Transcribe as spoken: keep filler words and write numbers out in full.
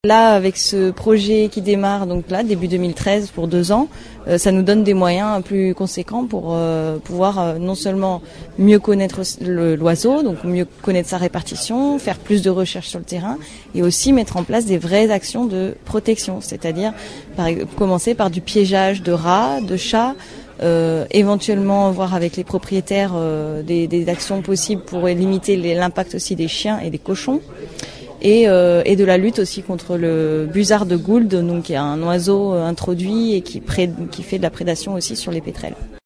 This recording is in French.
Là, avec ce projet qui démarre donc là début deux mille treize pour deux ans, euh, ça nous donne des moyens plus conséquents pour euh, pouvoir euh, non seulement mieux connaître le, l'oiseau, donc mieux connaître sa répartition, faire plus de recherches sur le terrain, et aussi mettre en place des vraies actions de protection, c'est-à-dire par, commencer par du piégeage de rats, de chats. Euh, éventuellement voir avec les propriétaires euh, des, des actions possibles pour limiter les, l'impact aussi des chiens et des cochons. Et, euh, et de la lutte aussi contre le busard de Gould, donc qui est un oiseau introduit et qui, pré, qui fait de la prédation aussi sur les pétrels.